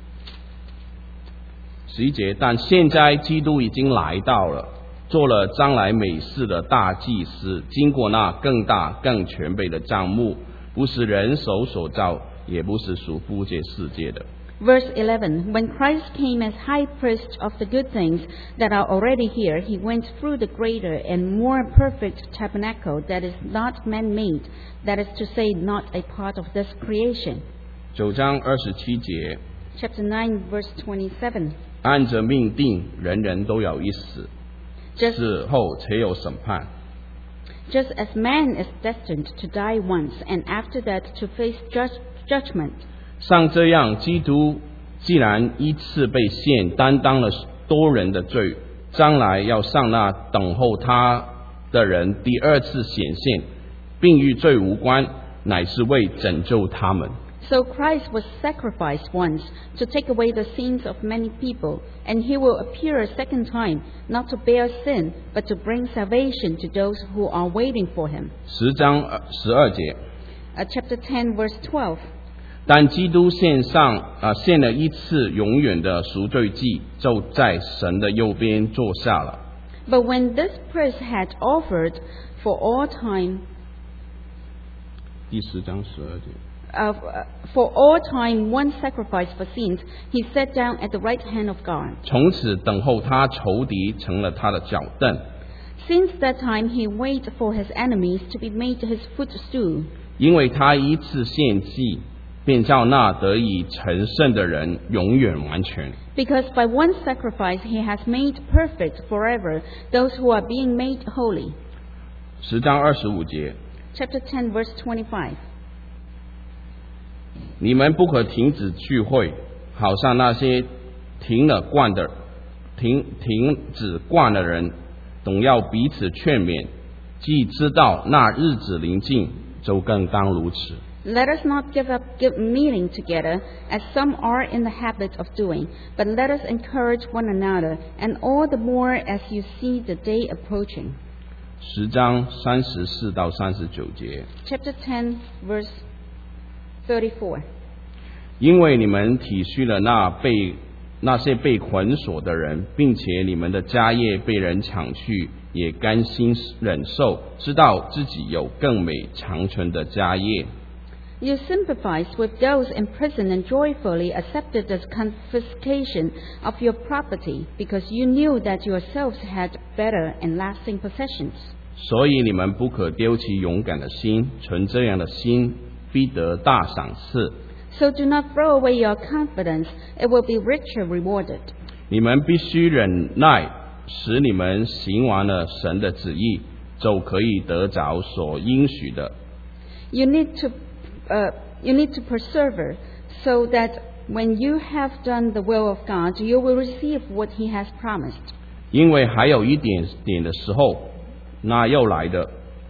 11节，但现在基督已经来到了，做了将来美事的大祭司，经过那更大更全备的帐幕，不是人手所造，也不是属乎这世界的。 Verse 11, when Christ came as high priest of the good things that are already here, he went through the greater and more perfect tabernacle that is not man-made, that is to say, not a part of this creation. 9章27节， Chapter 9, verse 27. 按着命定，人人都要一死， Just 死后才有审判。 as man is destined to die once, and after that to face judgment. 像这样，基督既然一次被献，担当了多人的罪，将来要上那等候他的人第二次显现，并与罪无关，乃是为拯救他们。 So Christ was sacrificed once to take away the sins of many people, and he will appear a second time, not to bear sin, but to bring salvation to those who are waiting for him. 10章12节。 Chapter 10, verse 12. 但基督献了一次永远的赎罪祭，就在神的右边坐下了。 But when this priest had offered for all time, 第10章12节。 for all time one sacrifice for sins, he sat down at the right hand of God. 从此等候他仇敌成了他的脚凳。 Since that time he waited for his enemies to be made his footstool. 因为他一次献祭，便叫那得以成圣的人永远完全。 Because by one sacrifice he has made perfect forever those who are being made holy. 10章25节。 Chapter 10, verse 25. 你们不可停止聚会，好像那些停止惯的人，总要彼此劝勉。既知道那日子临近，就更当如此。 Let us not give up meeting together, as some are in the habit of doing, but let us encourage one another, and all the more as you see the day approaching. 10章34到39节。 Chapter 10, verse 34. 因为你们体恤了那些被捆锁的人，并且你们的家业被人抢去，也甘心忍受，知道自己有更美长存的家业。 You sympathized with those in prison and joyfully accepted the confiscation of your property, because you knew that yourselves had better and lasting possessions. 所以你们不可丢弃勇敢的心，存这样的心，必得大赏赐。 So do not throw away your confidence, it will be richly rewarded. 你们必须忍耐，使你们行完了神的旨意，就可以得着所应许的。 You need to persevere, so that when you have done the will of God, you will receive what he has promised. 因为还有一点点的时候，那又来的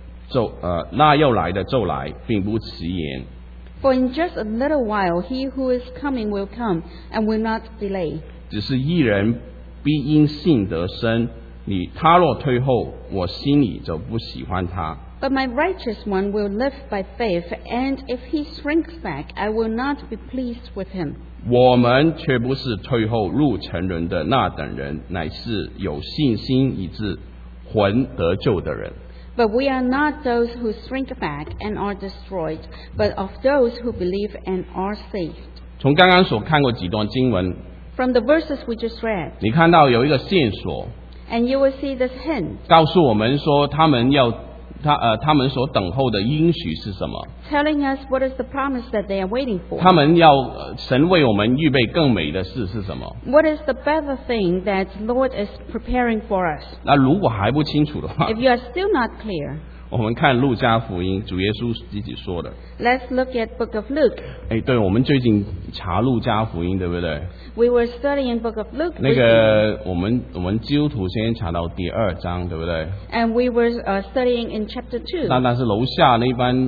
就来，并不迟延。 For in just a little while he who is coming will come, and will not delay. 只是义人必因信得生，他若退后，我心里就不喜欢他。 But my righteous one will live by faith, and if he shrinks back, I will not be pleased with him. 我们却不是退后入沉沦的那等人，乃是有信心以致魂得救的人。 But we are not those who shrink back and are destroyed, but of those who believe and are saved. 从刚刚所看过几段经文， From the verses we just read, 你看到有一个线索， and you will see this hint, 告诉我们说他们所等候的应许是什么？ telling us what is the promise that they are waiting for. 他们神为我们预备更美的事是什么？ What is the better thing that Lord is preparing for us? 那如果还不清楚的话， If you are still not clear, 我们看路加福音，主耶稣自己说的。 let's look at Book of Luke. 对，我们最近查路加福音，对不对？ We were studying Book of Luke, 那个我们基督徒先查到第2章，对不对？ and we were studying in chapter 2. 但是楼下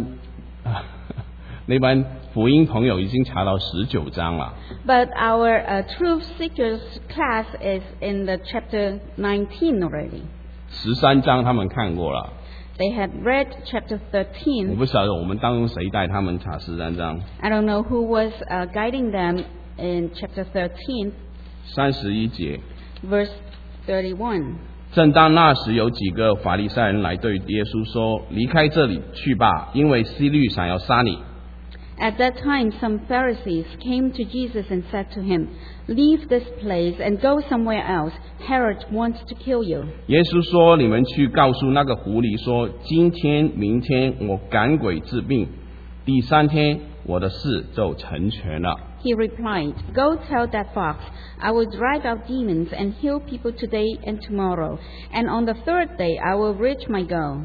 那班福音朋友已经查到19章了。 But our Truth Seekers class is in the chapter 19 already. 13章他们看过了。 They had read chapter 我 13. 不晓得我们当中谁带他们查13章。 I don't know who was guiding them in chapter 13, 31节。 verse 31. 正当那时，有几个法利赛人来对耶稣说：“离开这里去吧，因为希律想要杀你。” At that time, some Pharisees came to Jesus and said to him, "Leave this place and go somewhere else. Herod wants to kill you." 耶稣说：“你们去告诉那个狐狸说，今天、明天我赶鬼治病，第3天我的事就成全了。” He replied, "Go tell that fox, I will drive out demons and heal people today and tomorrow, and on the third day I will reach my goal."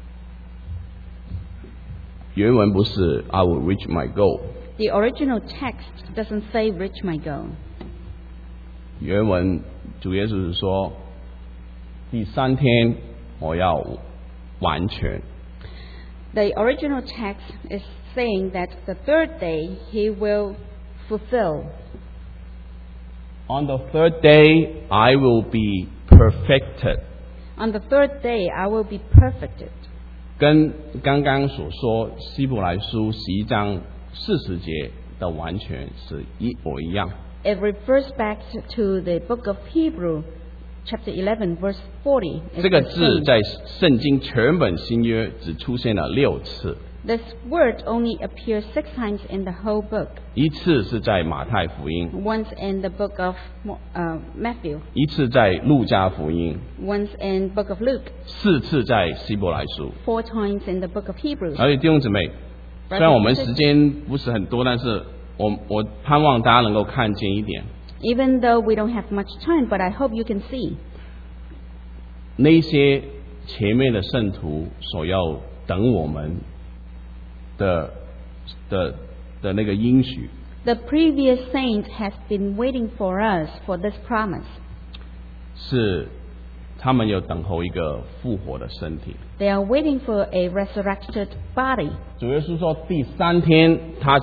原文不是 I will reach my goal， The original text doesn't say reach my goal. 原文主耶稣是说，第3天我要完全。 The original text is saying that the third day he will fulfill. On the third day, I will be perfected. On the third day I will be perfected. 跟刚刚所说希伯来书11章40节的完全是一模一样。 It refers back to the book of Hebrew, chapter 11, verse 40. 这个字在圣经全本新约只出现了6次。 This word only appears 6 times in the whole book. 一次是在马太福音， Once in the book of Matthew, 一次在路加福音， once in book of Luke, 4次在希伯来书。 4 times in the book of Hebrews. 而且弟兄姊妹，虽然我们时间不是很多，但是我盼望大家能够看见一点， Even though we don't have much time, but I hope you can see 那些前面的圣徒所要等我们的那个应许， the previous saint has been waiting for us for this promise. 是他们有等候一个复活的身体。 They are waiting for a resurrected body. 主耶稣说第3天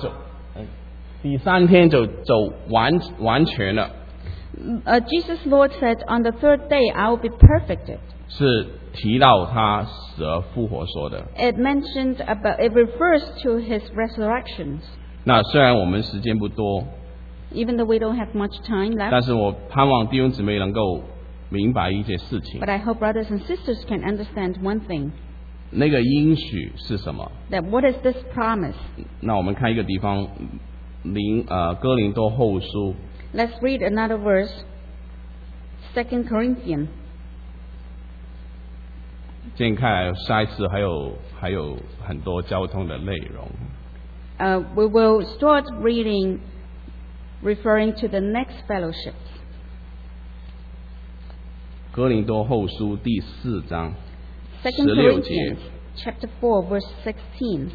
就完全了， Jesus Lord said, on the third day I will be perfected. 是提到他死而复活说的。 It refers to his resurrections. 那虽然我们时间不多， Even though we don't have much time 但 left, 是我盼望弟兄姊妹能够明白一件事情， but I hope brothers and sisters can understand one thing, 那个应许是什么？ that what is this promise? 那我们看一个地方，哥林多后书 Let's read another verse, 2 Corinthians. 接看来下一次还有很多交通的内容。 We will start reading referring to the next fellowship. 哥林多后书第4章 2 16节 Corinthians chapter 4 verse 16.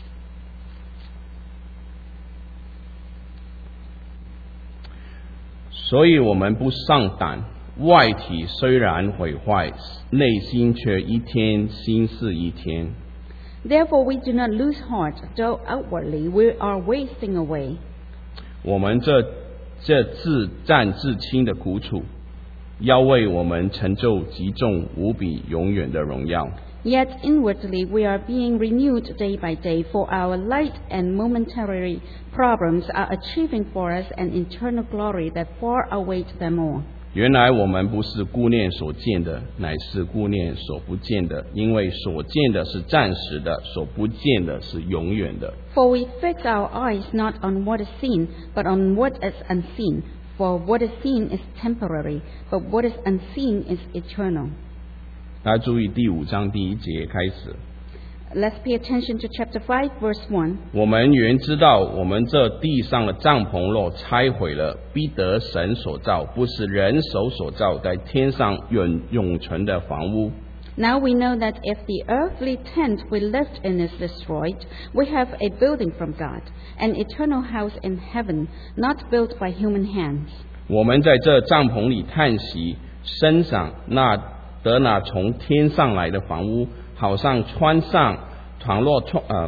所以我们不上胆，外体虽然毁坏，内心却一天新似一天。 Therefore we do not lose heart, though outwardly we are wasting away. 我们这自战自轻的苦楚，要为我们成就极重无比永远的荣耀。 Yet inwardly we are being renewed day by day, for our light and momentary problems are achieving for us an eternal glory that far outweighs them all. 原来我们不是顾念所见的，乃是顾念所不见的，因为所见的是暂时的，所不见的是永远的。 For we fix our eyes not on what is seen, but on what is unseen. For what is seen is temporary, but what is unseen is eternal. 大家注意第5章第1节开始， Let's pay attention to chapter 5, verse 1. 我们原知道，我们这地上的帐篷若拆毁了，必得神所造，不是人手所造，在天上永存的房屋。 Now we know that if the earthly tent we lived in is destroyed, we have a building from God, an eternal house in heaven, not built by human hands. 我们在这帐篷里叹息，身上那从天上来的房屋，好像穿上倘若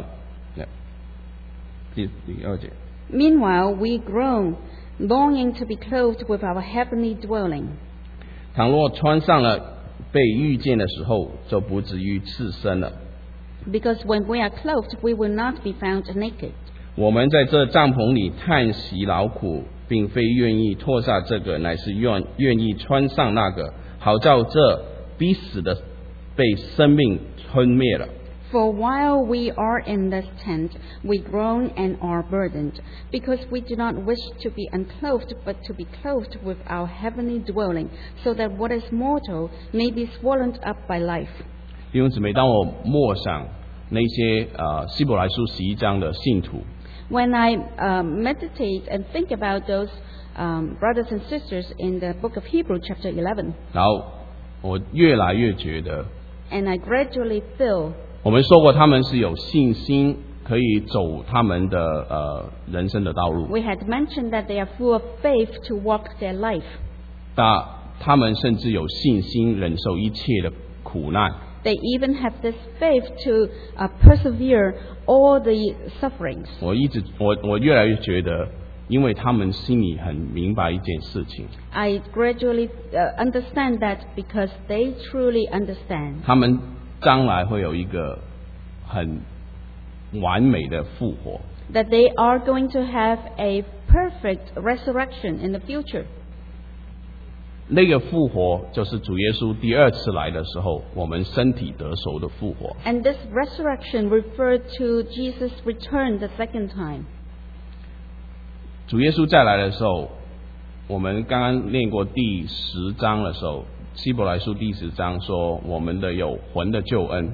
第2节。 Meanwhile we groan, longing to be clothed with our heavenly dwelling. 倘若穿上了，被遇见的时候，就不至于赤身了。 Because when we are clothed, we will not be found naked. 我们在这帐篷里叹息劳苦，并非愿意脱下这个，乃是愿意穿上那个，好叫这必死的被生命吞灭了。 For while we are in this tent, we groan and are burdened, because we do not wish to be unclothed, but to be clothed with our heavenly dwelling, so that what is mortal may be swallowed up by life. 弟兄姊妹，当我默想那些希伯来书11章的信徒， When I meditate and think about those brothers and sisters in the book of Hebrews, chapter 11, 然后我越来越觉得， and I gradually feel 我们说过他们是有信心可以走他们的人生的道路， we had mentioned that they are full of faith to walk their life. 他们甚至有信心忍受一切的苦难。 They even have this faith to persevere all the sufferings. 我越来越觉得，因为他们心里很明白一件事情， I gradually understand that because they truly understand 他们将来会有一个很完美的复活。 that they are going to have a perfect resurrection in the future. 那个复活就是主耶稣第二次来的时候，我们身体得熟的复活。 And this resurrection referred to Jesus' return the second time. 主耶稣再来的时候，我们刚刚念过第10章的时候，希伯来书第10章说，我们的有魂的救恩。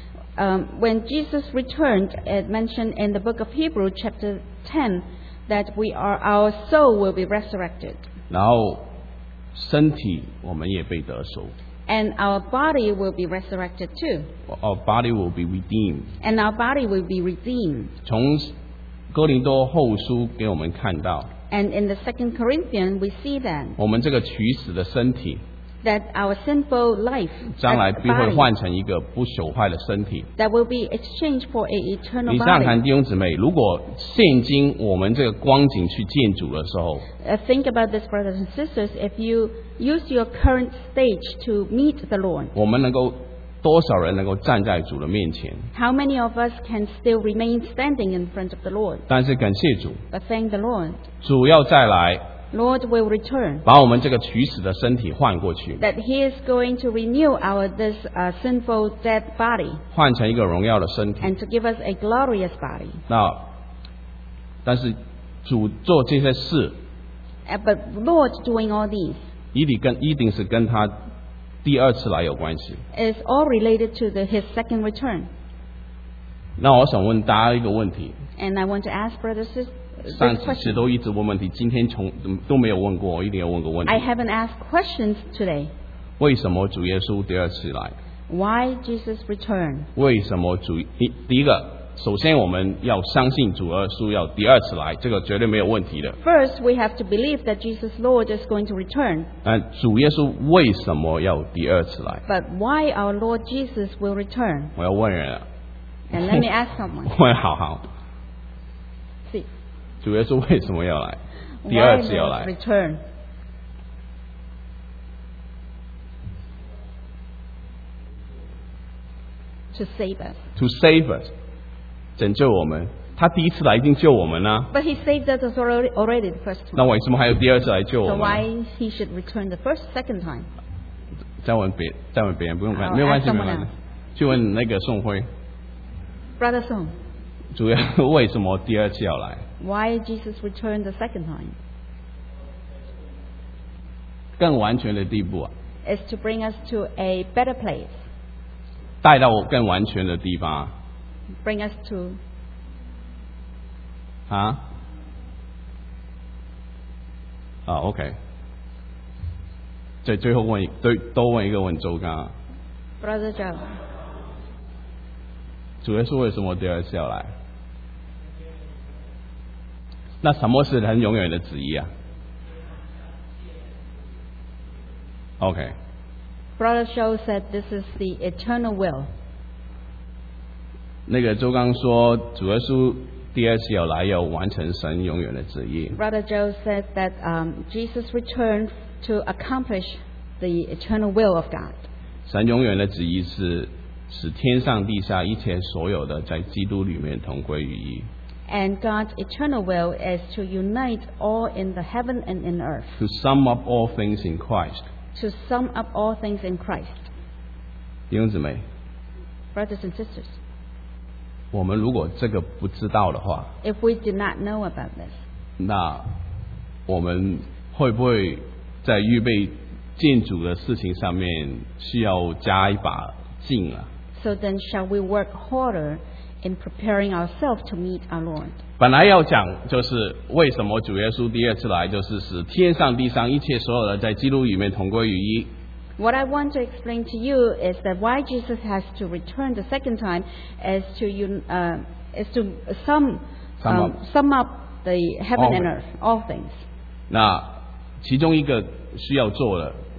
When Jesus returned, it mentioned in the book of Hebrews chapter 10 that our soul will be resurrected. 然后身体我们也被得熟。 And our body will be resurrected too. Our body will be redeemed. And our body will be redeemed. 从哥林多后书给我们看到， And in the 2 Corinthians, we see that 我们这个取死的身体， that our sinful life, 将来 that 必会 body, 换成一个不朽坏的身体。 that will be exchanged for a eternal 你想想看， body. 弟兄姊妹，如果现今我们这个光景去见主的时候， Think about this, brothers and sisters. If you use your current stage to meet the Lord, 我们能够多少人能够站在主的面前？ how many of us can still remain standing in front of the Lord? 但是感谢主， But thank the Lord. 主要再来， Lord will return. 把我们这个取死的身体换过去， That He is going to renew this sinful dead body 换成一个荣耀的身体。 and to give us a glorious body. 那但是主做这些事， But Lord doing all these 一定是跟他第二次来有关系。 is all related to His second return. 那我想问大家一个问题， And I want to ask brothers and sisters 上 this 几次 question. 都一直问问题，今天都没有问过，我一定要问个问题 I：haven't asked questions today. 为什么主耶稣第二次来？ Why Jesus returned? 为什么第一个，首先我们要相信主耶稣要第二次来，这个绝对没有问题的。 First, we have to believe that Jesus Lord is going to return. 但主耶稣为什么要第二次来？ But why our Lord Jesus will return? 我要问人了， And let me ask someone. 问好， See, 主耶稣为什么要来？第 why 二次要 will 来？ return? To save us. To save us， 拯救我们。他第一次来一定救我们啊， But He saved us already the first 那 time. 为什么还有第二次来救我 So 们 why 呢？ He should return the second time? 再问别人不用看， I'll 没有关 ask 系，没有 someone 关系 else.。 去问那个宋辉， Brother Song, 主要为什么第二次要来？ why Jesus returned the second time? 更完全的地步啊， Is to bring us to a better place. 带到更完全的地方啊。 Bring us to OK。最后多问一个问周刚啊， Brother Joe. 主耶稣为什么第二次要来？那什么是很永远的旨意啊 ？OK。 Brother Joe said this is the eternal will. 那个周刚说，主耶稣第二次要来，要完成神永远的旨意。 Brother Joe said that Jesus returned to accomplish the eternal will of God. 神永远的旨意是使天上地下一切所有的在基督里面同归于一。 And God's eternal will is to unite all in the heaven and in earth. To sum up all things in Christ。 To sum up all things in Christ. 弟兄姊妹， Brothers and sisters, 我们如果这个不知道的话， if we did not know about this, 那我们会不会在预备见主的事情上面需要加一把劲啊？ so then shall we work harder in preparing ourselves to meet our Lord? 本来要讲就是为什么主耶稣第二次来，就是使天上地上一切所有的在基督里面同归于一。 What I want to explain to you is that why Jesus has to return the second time is to sum up the heaven and earth, all things. 那其中一个需要做的，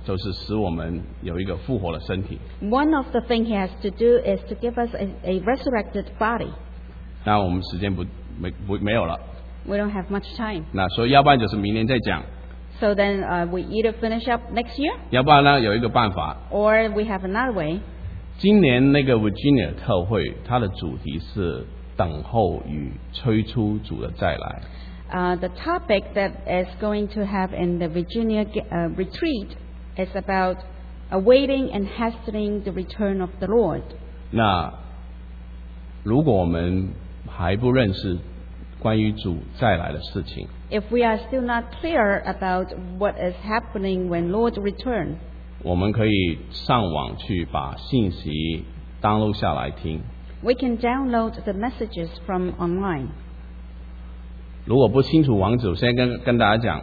就是使我们有一个复活的身体。 One of the things He has to do is to give us a resurrected body. 那我们时间没有了， We don't have much time. 那所以要不然就是明年再讲， So then we either finish up next year 要不然呢有一个办法， or we have another way. 今年那个 Virginia 特会，它的主题是等候与催促主的再来。 The topic that is going to have in the Virginia retreat is about awaiting and hastening the return of the Lord. 那如果我们还不认识关于主再来的事情， If we are still not clear about what is happening when Lord return, 我们可以上网去把信息 download 下来听。 we can download the messages from online. 如果不清楚网址，我现在跟大家讲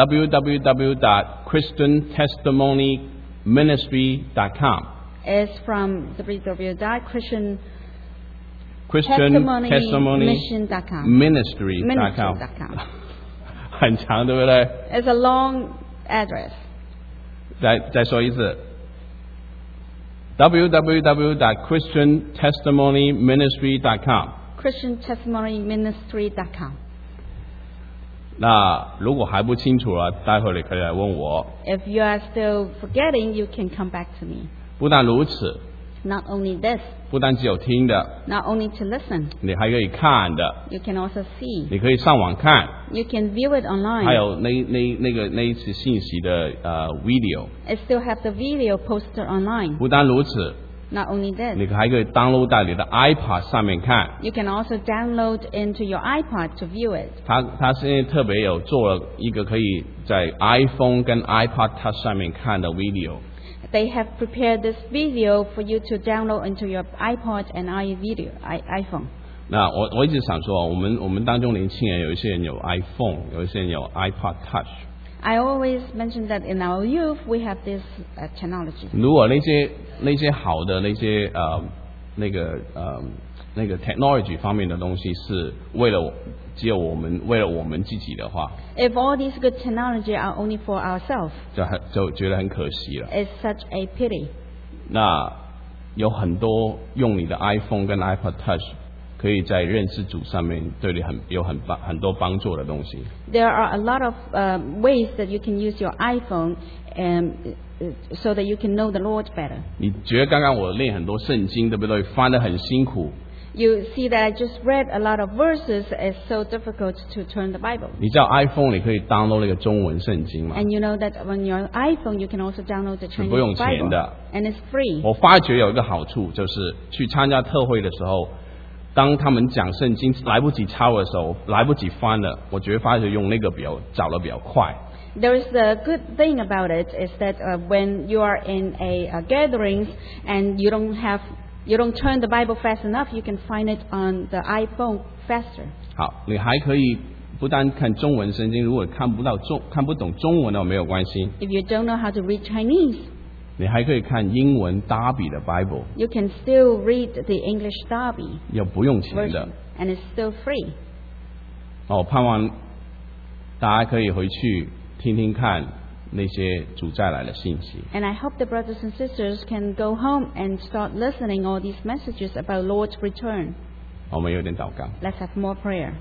www.christiantestimonyministry.com It's from www.christiantestimonymission.com. Ministry.com 很长，对不对？ It's a long address. 再说一次 www.christiantestimonyministry.com。 christiantestimonyministry.com. 那如果还不清楚了，待会儿你可以来问我。 If you are still forgetting, you can come back to me. 不但如此， Not only this, 不但只有听的， not only to listen, 你还可以看的， you can also see. 你可以上网看， You can view it 还 online. 有那一次信息的video。 I still have the video posted online. 不但如此， Not only this, 你还可以 download 在你的 iPad 上面看。 you can also download into your iPod to view it. 他现在特别有做了一个可以在 iPhone 跟 iPad Touch 上面看的 video。 They have prepared this video for you to download into your iPod and iPhone. 那我一直想说，我们当中年轻人有一些人有 iPhone， 有一些人有 iPod Touch。 I always mention that in our youth we have this technology. 如果那些好的那些那个 technology 方面的东西是为了我们自己的话， If all these good technology are only for ourselves, 就觉得很可惜了。 it's such a pity. 那有很多用你的 iPhone 跟 iPod Touch 可以在认识主上面对你有很多帮助的东西。 There are a lot of ways that you can use your iPhone so that you can know the Lord better. 你觉得刚刚我练很多圣经，对不对？翻得很辛苦。 You see that I just read a lot of verses. It's so difficult to turn the Bible. 你知道 iPhone 你可以 download 那个中文圣经吗？ And you know that on your iPhone you can also download the 是不用 Chinese 钱 Bible. 的。 And it's free. 我发觉有一个好处，就是去参加特会的时候，当他们讲圣经来不及抄的时候，来不及翻了，我觉得发觉用那个找得比较快。 There is a good thing about it is that when you are in a gatherings and you don't turn the Bible fast enough, you can find it on the iPhone faster. 好，你还可以不单看中文圣经，如果看不懂中文的没有关系， If you don't know how to read Chinese, 你还可以看英文达比的 Bible， you can still read the English Darby 又不用钱 version, 的。 and it's still free. 我盼望大家可以回去听听看那些主再来的信息。 And I hope the brothers and sisters can go home and start listening all these messages about Lord's return. 我们有点祷告， Let's have more prayer.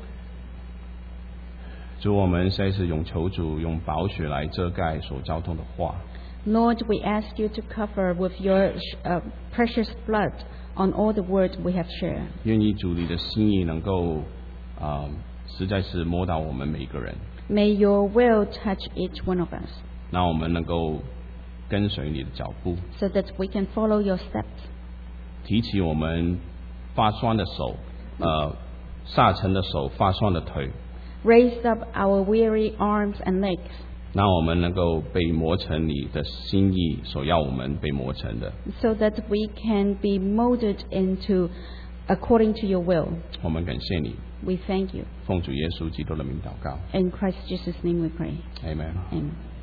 主，我们实在是用求主用宝血来遮盖所交通的话。 Lord, we ask you to cover with your precious blood on all the words we have shared. 愿意主你的心意能够实在是摸到我们每个人， May your will touch each one of us 让我们能够跟随你的脚步， so that we can follow your steps. 提起我们发酸的手，下沉的手，发酸的腿， Raise up our weary arms and legs 让我们能够被磨成你的心意所要我们被磨成的。 so that we can be molded into according to your will. 我们感谢你， We thank you. 奉主耶稣基督的名祷告 In Christ Jesus' name we pray. ，Amen。 Amen.